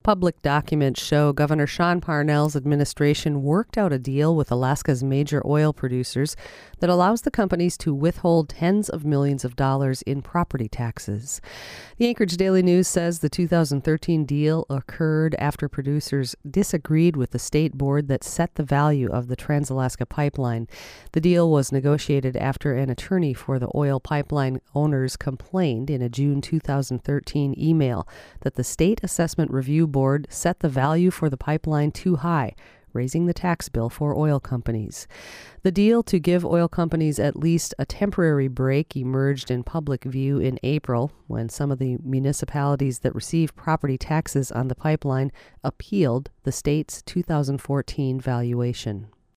Public documents show Governor Sean Parnell's administration worked out a deal with Alaska's major oil producers that allows the companies to withhold tens of millions of dollars in property taxes. The Anchorage Daily News says the 2013 deal occurred after producers disagreed with the state board that set the value of the Trans-Alaska Pipeline. The deal was negotiated after an attorney for the oil pipeline owners complained in a June 2013 email that the State Assessment Review Board set the value for the pipeline too high, raising the tax bill for oil companies. The deal to give oil companies at least a temporary break emerged in public view in April when some of the municipalities that receive property taxes on the pipeline appealed the state's 2014 valuation.